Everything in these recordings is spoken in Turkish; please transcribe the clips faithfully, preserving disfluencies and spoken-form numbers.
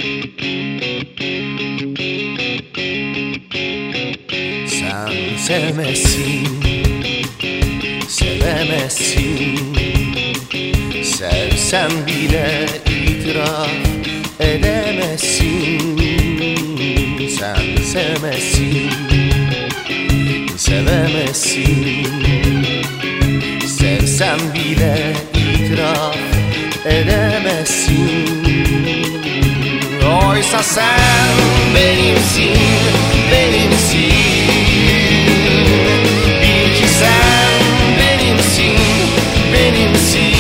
Sen sevmezsin, sevemezsin. Sevsen bile itiraf edemezsin. Sen sevmezsin, sevemezsin. Sevsen bile itiraf edemezsin. Oysa sen benimsin, benimsin. Bil ki sen benimsin, benimsin.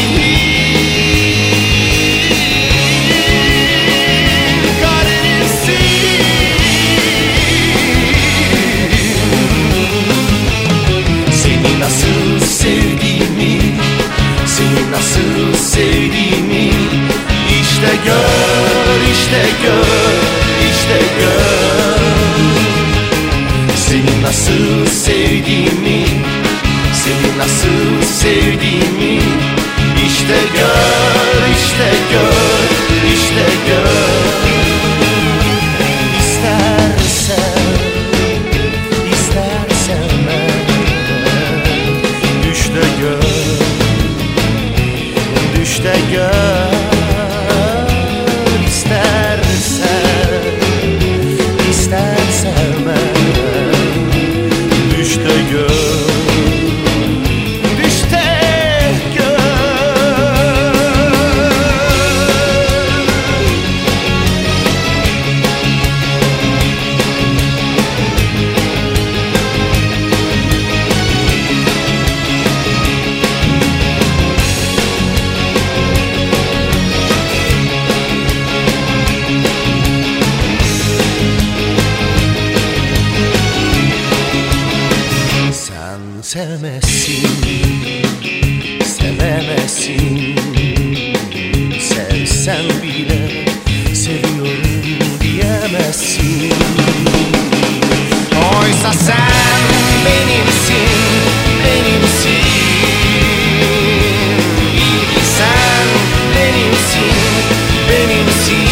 Seni nasıl sevdiğimi, seni nasıl sevdiğimi İşte gör, işte gör, işte gör. Seni nasıl sevdiğimi, seni nasıl sevdiğimi İşte gör, işte gör, işte gör. İstersen, istersen düş de gör, düş de gör. Sevmezsin, sevemezsin. Sevsen bile seviyorum diyemezsin. Oysa sen benimsin, benimsin. Bil ki sen benimsin, benimsin.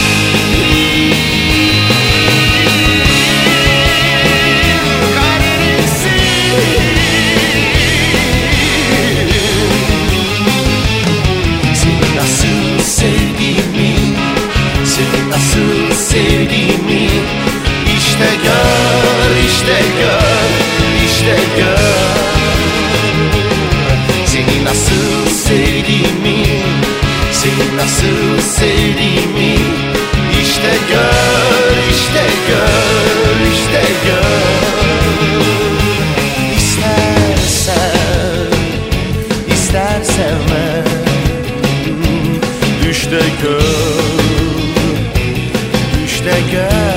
Nasıl sevdiğimi işte gör, işte gör, işte gör. Seni nasıl sevdiğimi, seni nasıl sevdiğimi işte gör, işte gör, işte gör. İstersen, istersen düş de gör, işte gör.